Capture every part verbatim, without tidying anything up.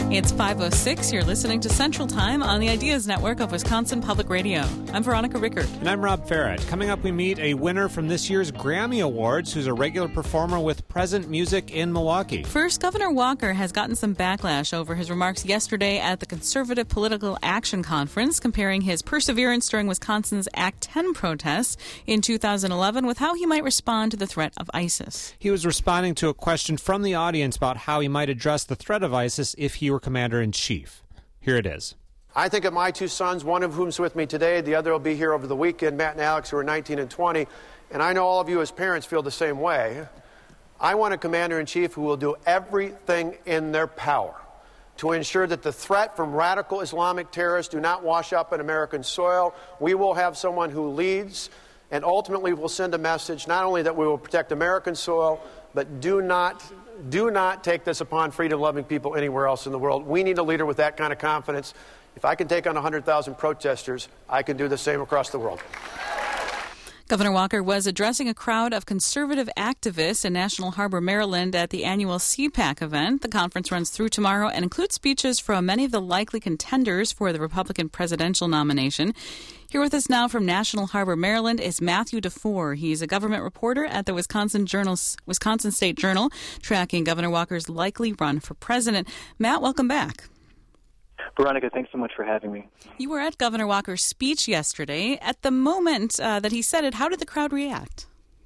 It's five oh six. You're listening to Central Time on the Ideas Network of Wisconsin Public Radio. I'm Veronica Rickert. And I'm Rob Farrett. Coming up, we meet a winner from this year's Grammy Awards who's a regular performer with Present Music in Milwaukee. First, Governor Walker has gotten some backlash over his remarks yesterday at the Conservative Political Action Conference, comparing his perseverance during Wisconsin's Act ten protests in two thousand eleven with how he might respond to the threat of ISIS. He was responding to a question from the audience about how he might address the threat of ISIS if he were commander-in-chief. Here it is. I think of my two sons, one of whom's with me today, the other will be here over the weekend, Matt and Alex, who are nineteen and twenty, and I know all of you as parents feel the same way. I want a commander-in-chief who will do everything in their power to ensure that the threat from radical Islamic terrorists do not wash up in American soil. We will have someone who leads and ultimately will send a message not only that we will protect American soil, but do not Do not take this upon freedom-loving people anywhere else in the world. We need a leader with that kind of confidence. If I can take on one hundred thousand protesters, I can do the same across the world. Governor Walker was addressing a crowd of conservative activists in National Harbor, Maryland at the annual C PAC event. The conference runs through tomorrow and includes speeches from many of the likely contenders for the Republican presidential nomination. Here with us now from National Harbor, Maryland, is Matthew DeFore. He's a government reporter at the Wisconsin Journal's, Wisconsin State Journal, tracking Governor Walker's likely run for president. Matt, welcome back. Veronica, thanks so much for having me. You were at Governor Walker's speech yesterday. At the moment uh, that he said it, how did the crowd react?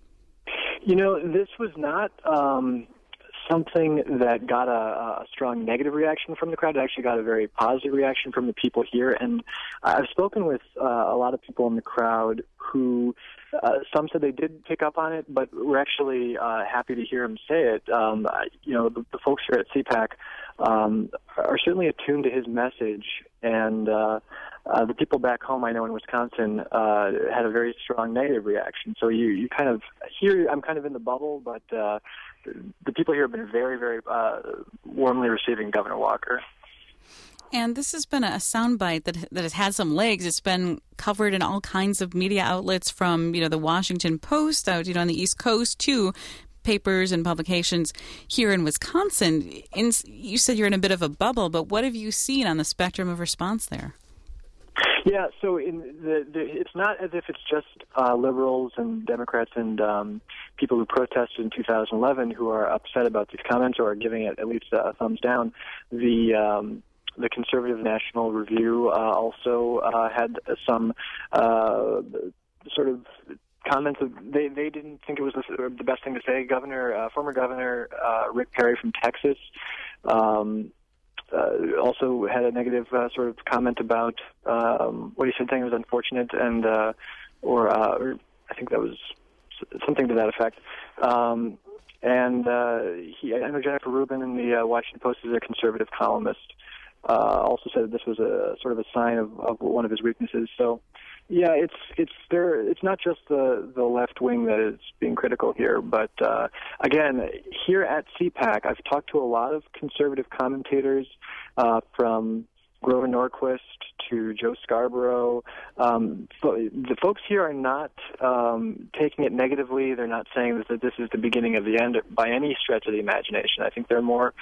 You know, this was not um, something that got a, a strong negative reaction from the crowd. It actually got a very positive reaction from the people here. And I've spoken with uh, a lot of people in the crowd who, uh, some said they did pick up on it, but were actually uh, happy to hear him say it. Um, you know, the, the folks here at C PAC um, are certainly attuned to his message, and uh, uh, the people back home, I know in Wisconsin, uh, had a very strong negative reaction. So you, you kind of hear, I'm kind of in the bubble, but uh, the people here have been very, very uh, warmly receiving Governor Walker. And this has been a soundbite that that has had some legs. It's been covered in all kinds of media outlets, from, you know, the Washington Post out, you know, on the East Coast to papers and publications here in Wisconsin. In, you said you're in a bit of a bubble, but what have you seen on the spectrum of response there? Yeah, so in the, the, it's not as if it's just uh, liberals and Democrats and um, people who protested in two thousand eleven who are upset about these comments or are giving it at least a thumbs down. The um, the Conservative National Review uh, also uh, had some uh, sort of comments. Of, they they didn't think it was the, the best thing to say. Governor, uh, former Governor uh, Rick Perry from Texas. Um, Uh, also had a negative uh, sort of comment about um, what he said, saying it was unfortunate, and uh, or, uh, or I think that was something to that effect. Um, and uh, he, I know Jennifer Rubin in the uh, Washington Post is a conservative columnist. Uh, also said that this was a sort of a sign of, of one of his weaknesses. So, yeah, it's it's there. It's not just the, the left wing that is being critical here, but uh, again, here at C PAC, I've talked to a lot of conservative commentators, uh, from Grover Norquist to Joe Scarborough. Um, the folks here are not um, taking it negatively. They're not saying that this is the beginning of the end by any stretch of the imagination. I think they're more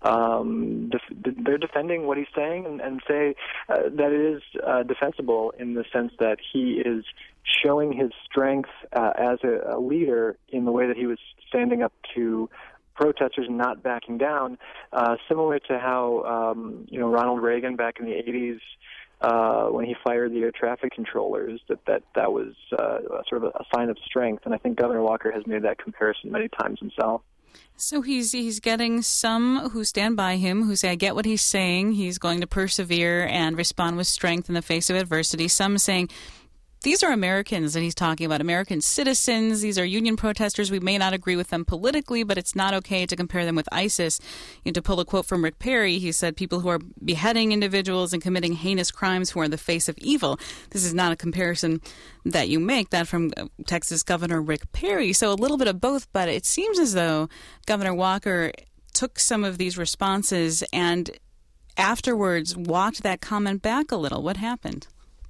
um, def- they're defending what he's saying and, and say uh, that it is uh, defensible in the sense that he is showing his strength uh, as a, a leader in the way that he was standing up to protesters and not backing down, uh, similar to how um, you know Ronald Reagan back in the eighties, uh, when he fired the air traffic controllers, that that that was uh, sort of a sign of strength. And I think Governor Walker has made that comparison many times himself. So he's he's getting some who stand by him, who say, I get what he's saying. He's going to persevere and respond with strength in the face of adversity. Some saying, these are Americans that he's talking about, American citizens. These are union protesters. We may not agree with them politically, but it's not okay to compare them with ISIS. You know, to pull a quote from Rick Perry, he said, people who are beheading individuals and committing heinous crimes who are in the face of evil. This is not a comparison that you make, that from Texas Governor Rick Perry. So a little bit of both, but it seems as though Governor Walker took some of these responses and afterwards walked that comment back a little. What happened?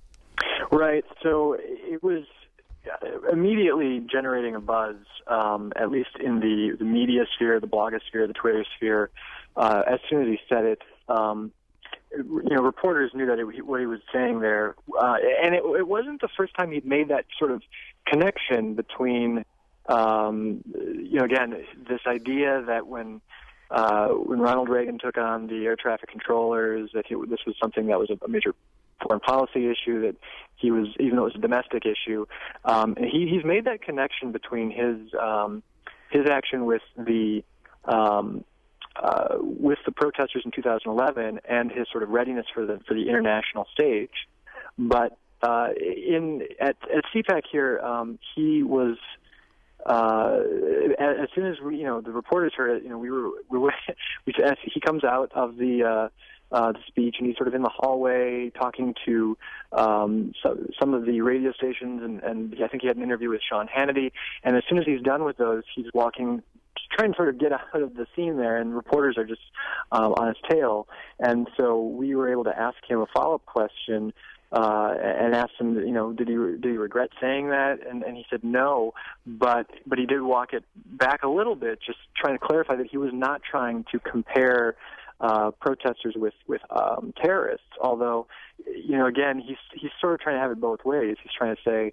Right. So it was immediately generating a buzz, um, at least in the, the media sphere, the blogosphere, the Twitter sphere. Uh, as soon as he said it, um, you know, reporters knew that it, what he was saying there, uh, and it, it wasn't the first time he'd made that sort of connection between, um, you know, again, this idea that when uh, when Ronald Reagan took on the air traffic controllers, that he, this was something that was a, a major foreign policy issue, that he was, even though it was a domestic issue, um, and he, he's made that connection between his um, his action with the um, uh, with the protesters in two thousand eleven and his sort of readiness for the for the international stage. But uh, in at at C PAC here, um, he was. Uh, as soon as we, you know, the reporters heard it, you know, we were, we were, we, as he comes out of the, uh, uh, the speech, and he's sort of in the hallway talking to, um, so, some of the radio stations, and, and I think he had an interview with Sean Hannity, and as soon as he's done with those, he's walking, trying to sort of get out of the scene there, and reporters are just, um, on his tail, and so we were able to ask him a follow-up question, Uh, and asked him, you know, did he did he regret saying that? And, and he said no, but but he did walk it back a little bit, just trying to clarify that he was not trying to compare uh, protesters with with um, terrorists. Although, you know, again, he's he's sort of trying to have it both ways. He's trying to say,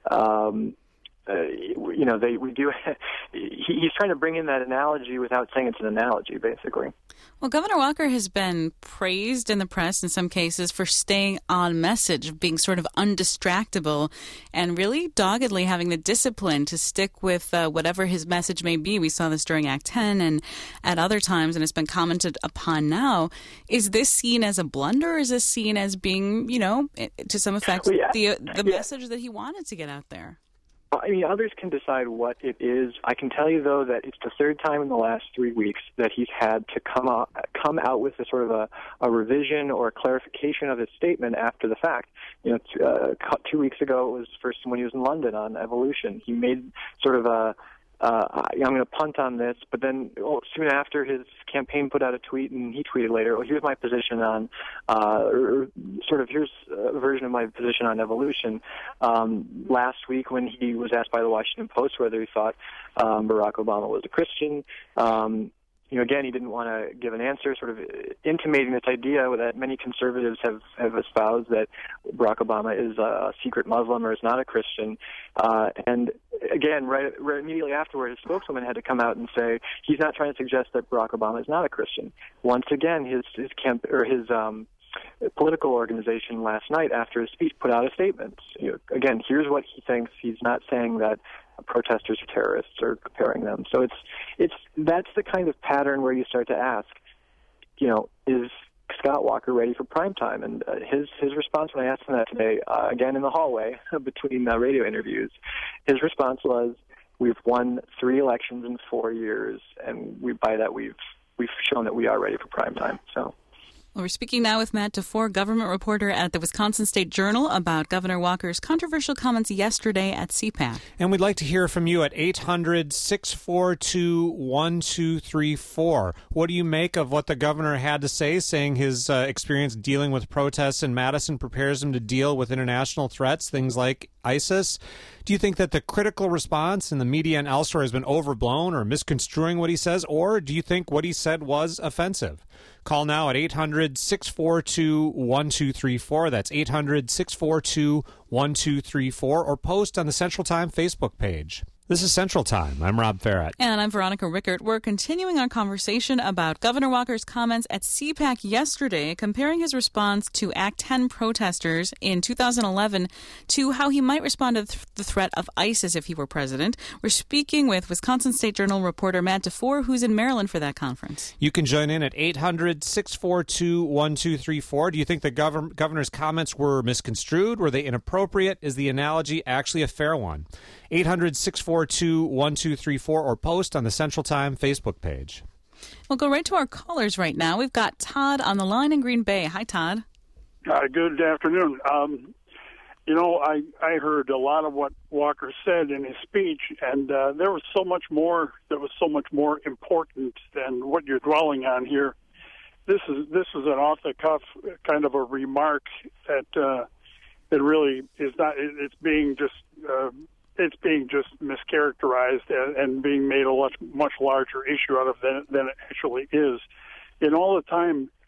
um, uh, you know, they we do. he, he's trying to bring in that analogy without saying it's an analogy, basically. Well, Governor Walker has been praised in the press in some cases for staying on message, being sort of undistractable, and really doggedly having the discipline to stick with uh, whatever his message may be. We saw this during Act ten and at other times, and it's been commented upon now. Is this seen as a blunder, or is this seen as being, you know, to some effect, well, yeah. the the yeah. message that he wanted to get out there? I mean, others can decide what it is. I can tell you, though, that it's the third time in the last three weeks that he's had to come out, come out with a sort of a, a revision or a clarification of his statement after the fact. You know, t- uh, two weeks ago, it was first when he was in London on evolution. He made sort of a, uh, I'm going to punt on this, but then oh, soon after, his campaign put out a tweet, and he tweeted later, well, here's my position on, uh, or sort of here's a version of my position on evolution. Um, last week when he was asked by the Washington Post whether he thought um, Barack Obama was a Christian, um, you know, again, he didn't want to give an answer, sort of intimating this idea that many conservatives have, have espoused that Barack Obama is a secret Muslim or is not a Christian. Uh, and again, right, right immediately afterward, his spokeswoman had to come out and say he's not trying to suggest that Barack Obama is not a Christian. Once again, his his camp or his um, political organization last night after his speech put out a statement. You know, again, here's what he thinks. He's not saying that protesters are terrorists or comparing them. So it's it's that's the kind of pattern where you start to ask, you know, is Scott Walker ready for prime time? And uh, his his response when I asked him that today, uh, again in the hallway between uh, radio interviews, his response was, "We've won three elections in four years, and we by that we've we've shown that we are ready for prime time." So. Well, we're speaking now with Matt DeFore, government reporter at the Wisconsin State Journal, about Governor Walker's controversial comments yesterday at C PAC. And we'd like to hear from you at eight hundred, six four two, one two three four. What do you make of what the governor had to say, saying his uh, experience dealing with protests in Madison prepares him to deal with international threats, things like ISIS? Do you think that the critical response in the media and elsewhere has been overblown or misconstruing what he says, or do you think what he said was offensive? Call now at eight hundred, six four two, one two three four. That's eight hundred, six four two, one two three four, or post on the Central Time Facebook page. This is Central Time. I'm Rob Farrett. And I'm Veronica Rickert. We're continuing our conversation about Governor Walker's comments at C PAC yesterday, comparing his response to Act ten protesters in two thousand eleven to how he might respond to the threat of ISIS if he were president. We're speaking with Wisconsin State Journal reporter Matt DeFore, who's in Maryland for that conference. You can join in at eight hundred, six four two, one two three four. Do you think the gov- governor's comments were misconstrued? Were they inappropriate? Is the analogy actually a fair one? eight hundred, six four two, one two three four, or post on the Central Time Facebook page. We'll go right to our callers right now. We've got Todd on the line in Green Bay. Hi, Todd. Uh, good afternoon. Um, you know, I, I heard a lot of what Walker said in his speech, and uh, there was so much more that was so much more important than what you're dwelling on here. This is this is an off-the-cuff kind of a remark that uh, that really is not. It, it's being just. Uh, It's being just mischaracterized and, and being made a much, much larger issue out of than, than it actually is. In all the time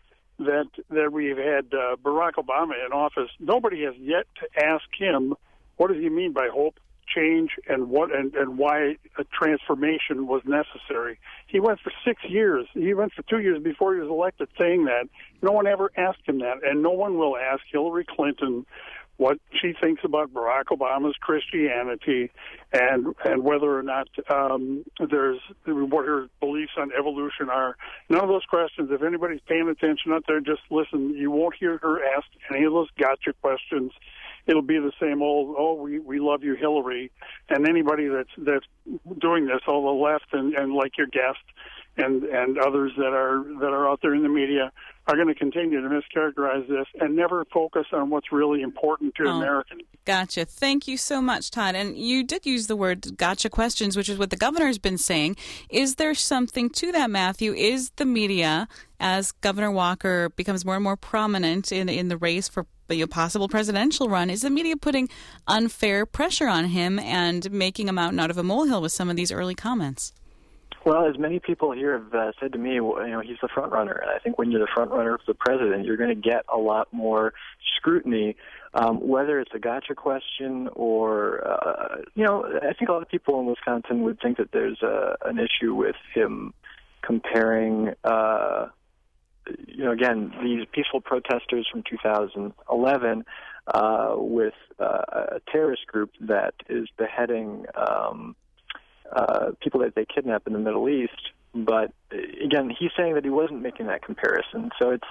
that that we've had uh, Barack Obama in office, nobody has yet to ask him what does he mean by hope, change, and what and, and why a transformation was necessary. He went for six years. He went for two years before he was elected saying that. No one ever asked him that, and no one will ask Hillary Clinton what she thinks about Barack Obama's Christianity and and whether or not um, there's what her beliefs on evolution are. None of those questions. If anybody's paying attention out there, just listen. You won't hear her ask any of those gotcha questions. It'll be the same old, oh, we, we love you, Hillary. And anybody that's that's doing this, all the left and, and like your guest and, and others that are that are out there in the media are going to continue to mischaracterize this and never focus on what's really important to oh, Americans. Gotcha. Thank you so much, Todd. And you did use the word gotcha questions, which is what the governor's been saying. Is there something to that, Matthew? Is the media, as Governor Walker becomes more and more prominent in, in the race for a possible presidential run, is the media putting unfair pressure on him and making a mountain out of a molehill with some of these early comments? Well, as many people here have uh, said to me, well, you know, he's the front runner, and I think when you're the front runner for the president, you're going to get a lot more scrutiny, um, whether it's a gotcha question or, uh, you know, I think a lot of people in Wisconsin would think that there's a, an issue with him comparing, uh, you know, again, these peaceful protesters from two thousand eleven uh, with uh, a terrorist group that is beheading um Uh, people that they kidnap in the Middle East. But again, he's saying that he wasn't making that comparison. So it's,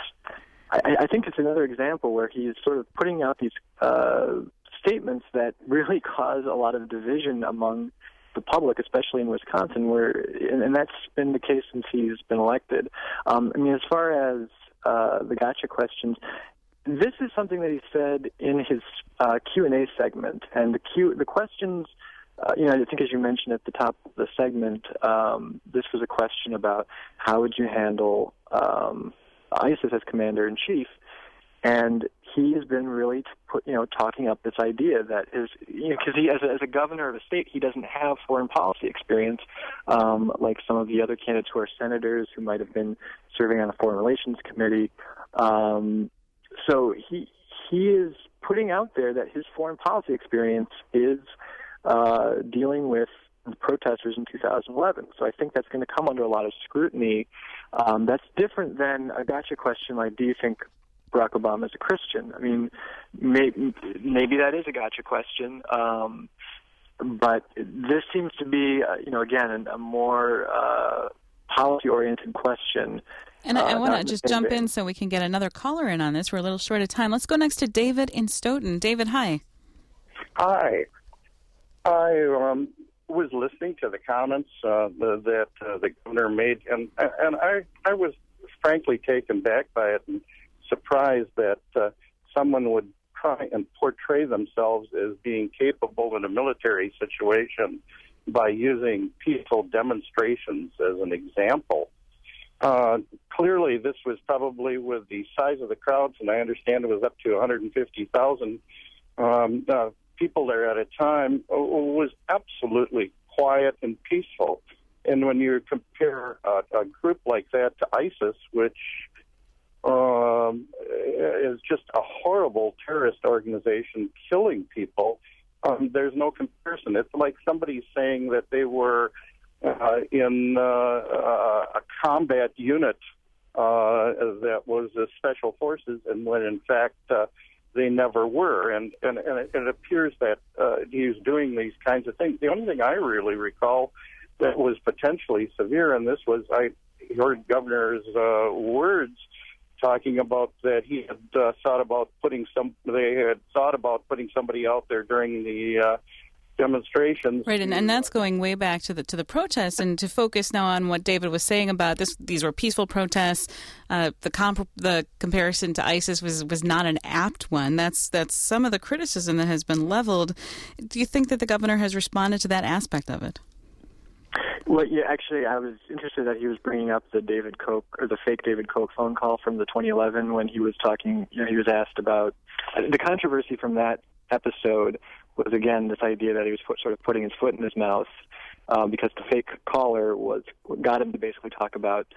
I, I think it's another example where he's sort of putting out these uh, statements that really cause a lot of division among the public, especially in Wisconsin, where, and, and that's been the case since he's been elected. Um, I mean, as far as uh, the gotcha questions, this is something that he said in his uh, Q and A segment, and the Q, the questions. Uh, you know, I think as you mentioned at the top of the segment, um, this was a question about how would you handle um, ISIS as commander-in-chief, and he has been really, put, you know, talking up this idea that is, you know, because he, as a, as a governor of a state, he doesn't have foreign policy experience um, like some of the other candidates who are senators who might have been serving on a foreign relations committee. Um, so he he is putting out there that his foreign policy experience is Uh, dealing with the protesters in two thousand eleven. So I think that's going to come under a lot of scrutiny. Um, that's different than a gotcha question like, do you think Barack Obama is a Christian? I mean, maybe, maybe that is a gotcha question, um, but this seems to be, uh, you know, again, a, a more uh, policy-oriented question. And I, I uh, want to just jump in so we can get another caller in on this. We're a little short of time. Let's go next to David in Stoughton. David, hi. Hi. I um, was listening to the comments uh, the, that uh, the governor made, and and I, I was frankly taken back by it and surprised that uh, someone would try and portray themselves as being capable in a military situation by using peaceful demonstrations as an example. Uh, clearly, this was probably with the size of the crowds, and I understand it was up to one hundred fifty thousand um, uh, people there at a time, was absolutely quiet and peaceful. And when you compare uh, a group like that to ISIS, which um, is just a horrible terrorist organization killing people, um, there's no comparison. It's like somebody saying that they were uh, in uh, a combat unit uh, that was uh, special forces, and when in fact uh, they never were, and, and, and it, it appears that uh, he's doing these kinds of things. The only thing I really recall that was potentially severe, and this was, I heard Governor's uh, words talking about that he had uh, thought about putting some, they had thought about putting somebody out there during the uh, demonstrations. Right, and, and that's going way back to the to the protests, and to focus now on what David was saying about this. These were peaceful protests. Uh, the comp- the comparison to ISIS was, was not an apt one. That's that's some of the criticism that has been leveled. Do you think that the governor has responded to that aspect of it? Well, yeah, actually, I was interested that he was bringing up the David Koch, or the fake David Koch phone call from the twenty eleven when he was talking, you know, he was asked about the controversy from that episode was, again, this idea that he was put, sort of putting his foot in his mouth um, because the fake caller was got him to basically talk about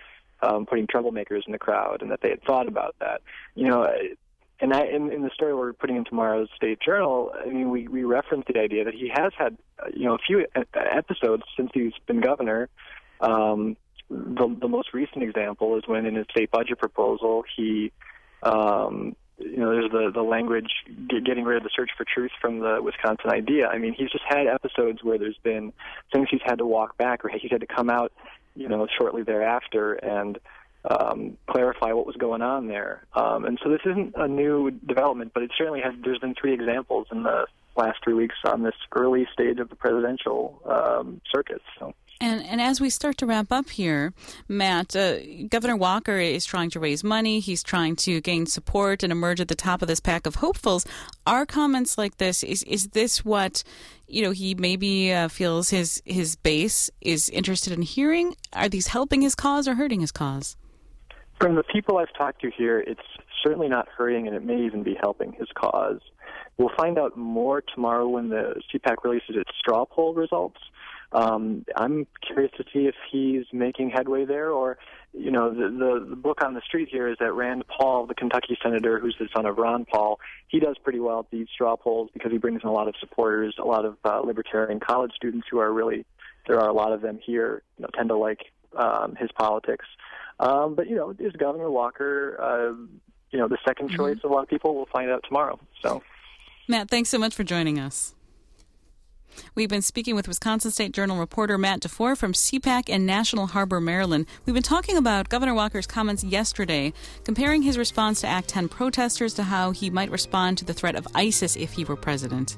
um, putting troublemakers in the crowd, and that they had thought about that. You know, and I, in, in the story we're putting in tomorrow's State Journal, I mean, we, we referenced the idea that he has had, you know, a few episodes since he's been governor. Um, the, the most recent example is when in his state budget proposal, he, um, you know, there's the, the language get, getting rid of the search for truth from the Wisconsin idea. I mean, he's just had episodes where there's been things he's had to walk back, or he's had to come out, you know, shortly thereafter and um, clarify what was going on there. Um, and so this isn't a new development, but it certainly has. There's been three examples in the last three weeks on this early stage of the presidential um, circuit. So. And, and as we start to wrap up here, Matt, uh, Governor Walker is trying to raise money. He's trying to gain support and emerge at the top of this pack of hopefuls. Are comments like this, is is this what, you know, he maybe uh, feels his, his base is interested in hearing? Are these helping his cause or hurting his cause? From the people I've talked to here, it's certainly not hurting, and it may even be helping his cause. We'll find out more tomorrow when the C PAC releases its straw poll results. Um, I'm curious to see if he's making headway there, or, you know, the, the, the book on the street here is that Rand Paul, the Kentucky senator who's the son of Ron Paul, he does pretty well at these straw polls because he brings in a lot of supporters, a lot of uh, libertarian college students who are really, there are a lot of them here, you know, tend to like um, his politics. Um, but, you know, is Governor Walker, uh, you know, the second mm-hmm. choice of a lot of people? We'll find out tomorrow. So, Matt, thanks so much for joining us. We've been speaking with Wisconsin State Journal reporter Matt DeFore from C PAC in National Harbor, Maryland. We've been talking about Governor Walker's comments yesterday, comparing his response to Act ten protesters to how he might respond to the threat of ISIS if he were president.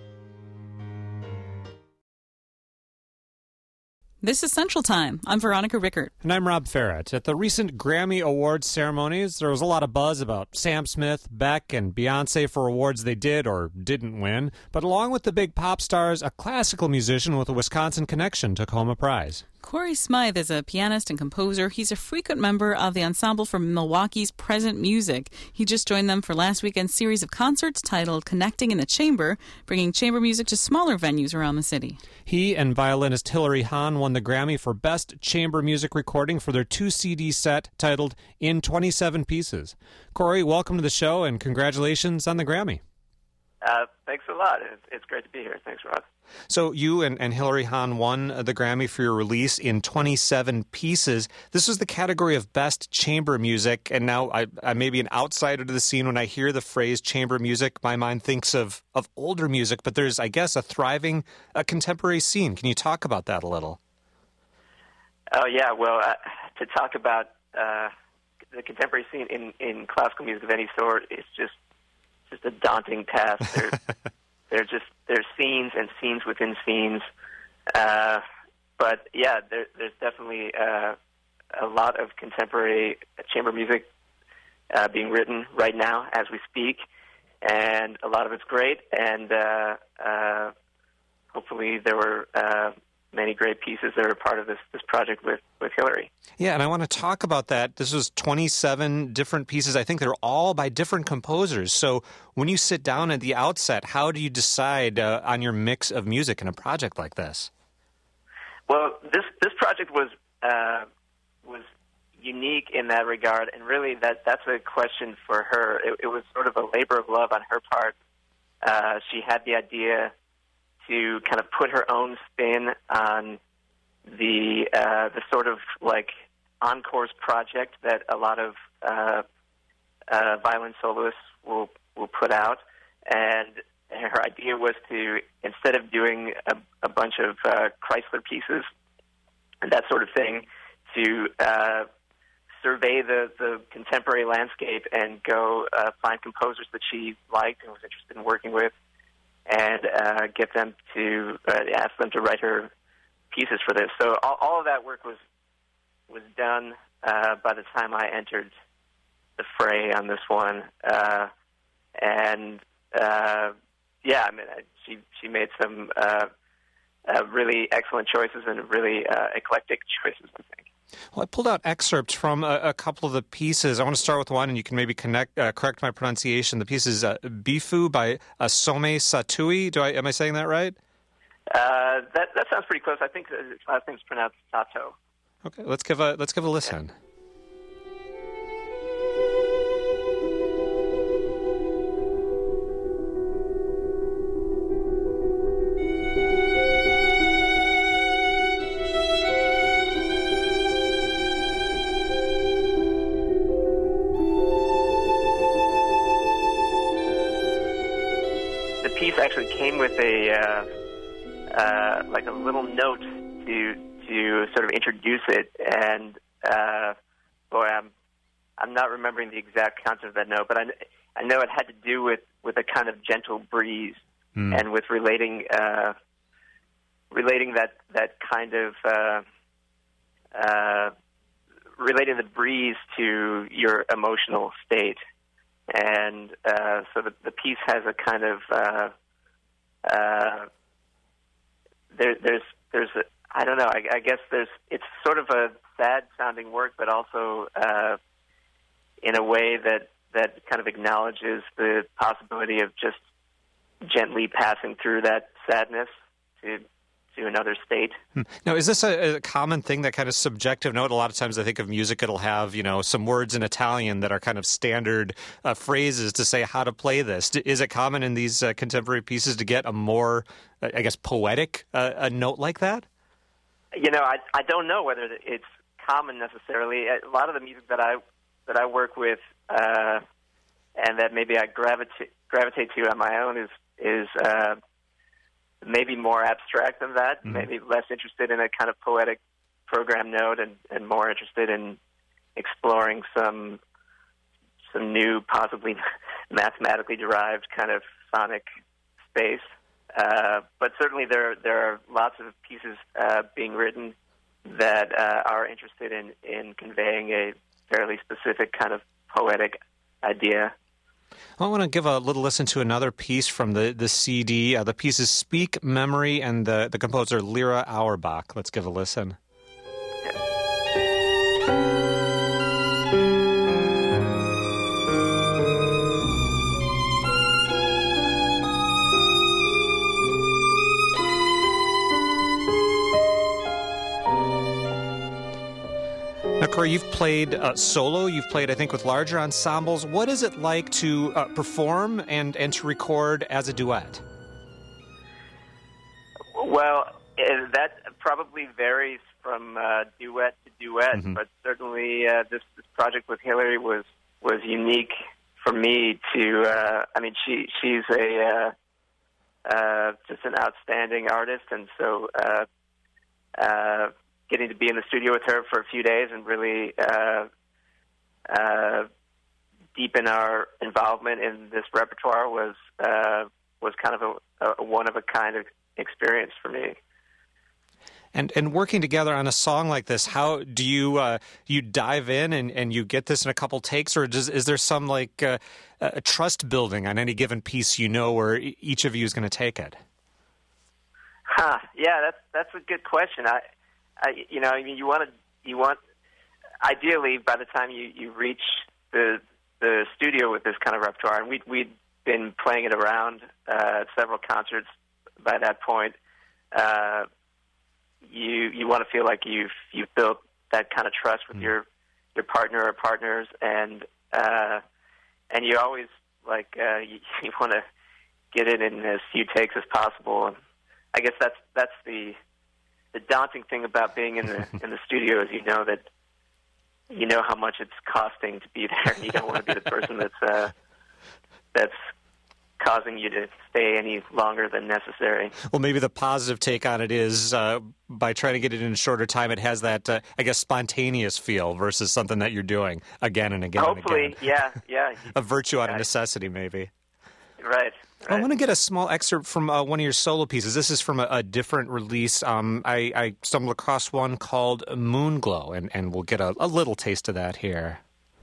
This is Central Time. I'm Veronica Rickert. And I'm Rob Farrett. At the recent Grammy Awards ceremonies, there was a lot of buzz about Sam Smith, Beck, and Beyonce for awards they did or didn't win. But along with the big pop stars, a classical musician with a Wisconsin connection took home a prize. Corey Smythe is a pianist and composer. He's a frequent member of the ensemble for Milwaukee's Present Music. He just joined them for last weekend's series of concerts titled Connecting in the Chamber, bringing chamber music to smaller venues around the city. He and violinist Hillary Hahn won the Grammy for Best Chamber Music Recording for their two-C D set titled In twenty-seven Pieces. Corey, welcome to the show and congratulations on the Grammy. Uh, thanks a lot. It's, it's great to be here. Thanks, Rob. So you and, and Hillary Hahn won the Grammy for your release In twenty-seven Pieces. This was the category of Best Chamber Music, and now I, I may be an outsider to the scene. When I hear the phrase chamber music, my mind thinks of, of older music, but there's, I guess, a thriving a contemporary scene. Can you talk about that a little? Oh, yeah. Well, uh, to talk about uh, the contemporary scene in, in classical music of any sort is just just a daunting task. There, there just there's scenes and scenes within scenes, uh, but yeah, there, there's definitely uh, a lot of contemporary chamber music uh, being written right now as we speak, and a lot of it's great. And uh, uh, hopefully, there were uh, many great pieces that are part of this this project with with Hillary. Yeah, and I want to talk about that. This was twenty-seven different pieces. I think they're all by different composers. So when you sit down at the outset, how do you decide uh, on your mix of music in a project like this? Well, this this project was uh, was unique in that regard, and really that that's a question for her. It, it was sort of a labor of love on her part. Uh, she had the idea to kind of put her own spin on the uh, the sort of like encores project that a lot of uh, uh, violin soloists will will put out, and her idea was to, instead of doing a, a bunch of uh, Chrysler pieces and that sort of thing, to uh, survey the, the contemporary landscape and go uh, find composers that she liked and was interested in working with, and uh, get them to uh, ask them to write her pieces for this. So all, all of that work was was done uh, by the time I entered the fray on this one, uh, and uh, yeah, I mean, she she made some uh, uh, really excellent choices and really uh, eclectic choices, I think. Well, I pulled out excerpts from a, a couple of the pieces. I want to start with one, and you can maybe connect, uh, correct my pronunciation. The piece is uh, Bifu by Asome Satui. Do I am I saying that right? Uh, that that sounds pretty close. I think the last name's pronounced Sato. Okay, let's give a let's give a listen. Yeah. piece actually came with a uh, uh, like a little note to to sort of introduce it, and uh, boy, I'm I'm not remembering the exact content of that note, but I, I know it had to do with, with a kind of gentle breeze mm. and with relating uh, relating that that kind of uh, uh, relating the breeze to your emotional state, and uh, so the, the piece has a kind of uh, uh, there, there's there's a, I don't know I, I guess there's it's sort of a sad sounding work, but also uh, in a way that, that kind of acknowledges the possibility of just gently passing through that sadness to to another state. Now, is this a, a common thing, that kind of subjective note? A lot of times I think of music, it'll have, you know, some words in Italian that are kind of standard uh, phrases to say how to play this. Is it common in these uh, contemporary pieces to get a more, I guess, poetic uh, a note like that? You know, I, I don't know whether it's common necessarily. A lot of the music that I that I work with, uh, and that maybe I gravitate gravitate to on my own is is uh, maybe more abstract than that. Mm-hmm. Maybe less interested in a kind of poetic program note, and, and more interested in exploring some some new, possibly mathematically derived kind of sonic space. Uh, but certainly there there are lots of pieces uh, being written that uh, are interested in, in conveying a fairly specific kind of poetic idea. I want to give a little listen to another piece from the, the C D. Uh, the piece is Speak Memory, and the, the composer Lyra Auerbach. Let's give a listen. Now, Corey, you've played uh, solo. You've played, I think, with larger ensembles. What is it like to uh, perform and, and to record as a duet? Well, uh, that probably varies from uh, duet to duet, mm-hmm. but certainly uh, this, this project with Hillary was was unique for me. To, uh, I mean, she she's a uh, uh, just an outstanding artist, and so. Uh, uh, Getting to be in the studio with her for a few days and really uh, uh, deepen our involvement in this repertoire was uh, was kind of a, a one of a kind of experience for me. And and working together on a song like this, how do you uh, you dive in and, and you get this in a couple takes, or does, is there some like uh, a trust building on any given piece, you know, where each of you is going to take it? Huh. Yeah, that's that's a good question. I. I, you know, I mean, you want to, you want, ideally, by the time you, you reach the the studio with this kind of repertoire, and we we'd been playing it around uh, at several concerts by that point. Uh, you you want to feel like you've you've built that kind of trust with mm. your your partner or partners, and uh, and you always like uh, you, you want to get it in as few takes as possible. And I guess that's that's the The daunting thing about being in the in the studio is you know that you know how much it's costing to be there. You don't want to be the person that's uh, that's causing you to stay any longer than necessary. Well, maybe the positive take on it is uh, by trying to get it in a shorter time, it has that uh, I guess spontaneous feel versus something that you're doing again and again. Hopefully, and again. yeah, yeah. A virtue out yeah. of necessity, maybe. Right. Right. I want to get a small excerpt from uh, one of your solo pieces. This is from a, a different release. Um, I, I stumbled across one called Moonglow, and, and we'll get a, a little taste of that here.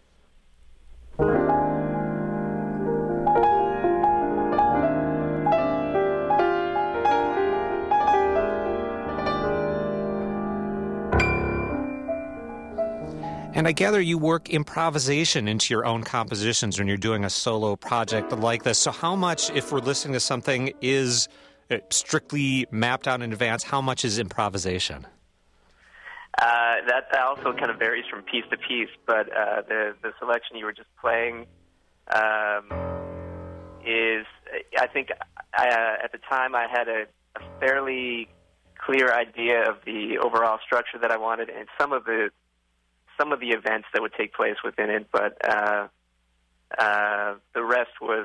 And I gather you work improvisation into your own compositions when you're doing a solo project like this. So how much, if we're listening to something, is strictly mapped out in advance? How much is improvisation? Uh, that also kind of varies from piece to piece, but uh, the, the selection you were just playing um, is, I think, I, uh, at the time I had a, a fairly clear idea of the overall structure that I wanted, and some of the some of the events that would take place within it, but uh, uh, the rest was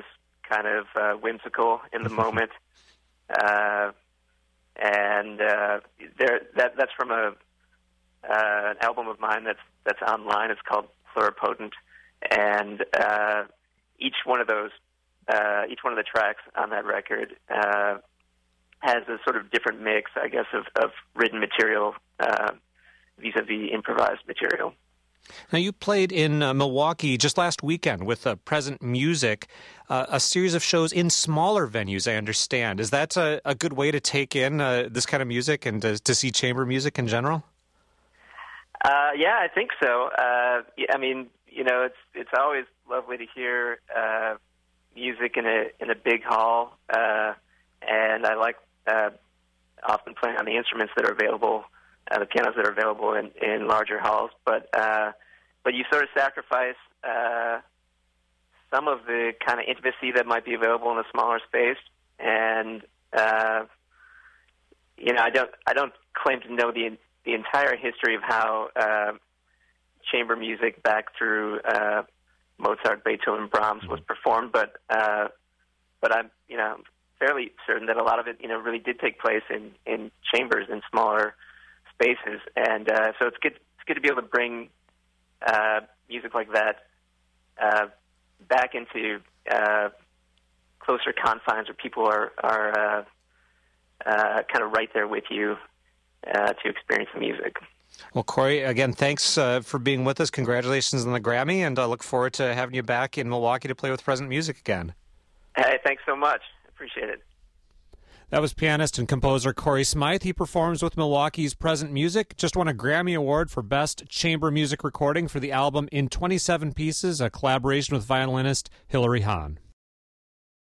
kind of uh, whimsical in the moment. Uh, and uh, there, that that's from a uh, an album of mine that's that's online. It's called Pluripotent, and uh, each one of those, uh, each one of the tracks on that record uh, has a sort of different mix, I guess, of, of written material uh, vis-a-vis improvised material. Now, you played in uh, Milwaukee just last weekend with uh, Present Music, uh, a series of shows in smaller venues, I understand. Is that a, a good way to take in uh, this kind of music and to, to see chamber music in general? Uh, yeah, I think so. Uh, I mean, you know, it's it's always lovely to hear uh, music in a in a big hall, uh, and I like uh, often playing on the instruments that are available. Uh, the pianos that are available in, in larger halls, but uh, but you sort of sacrifice uh, some of the kind of intimacy that might be available in a smaller space, and uh, you know I don't I don't claim to know the the entire history of how uh, chamber music back through uh, Mozart, Beethoven, Brahms was performed, but uh, but I'm you know fairly certain that a lot of it you know really did take place in, in chambers in smaller spaces, and uh, so it's good. It's good to be able to bring uh, music like that uh, back into uh, closer confines where people are are uh, uh, kind of right there with you uh, to experience the music. Well, Corey, again, thanks uh, for being with us. Congratulations on the Grammy, and I look forward to having you back in Milwaukee to play with Present Music again. Hey, thanks so much. Appreciate it. That was pianist and composer Corey Smythe. He performs with Milwaukee's Present Music. Just won a Grammy Award for Best Chamber Music Recording for the album In twenty-seven Pieces, a collaboration with violinist Hilary Hahn.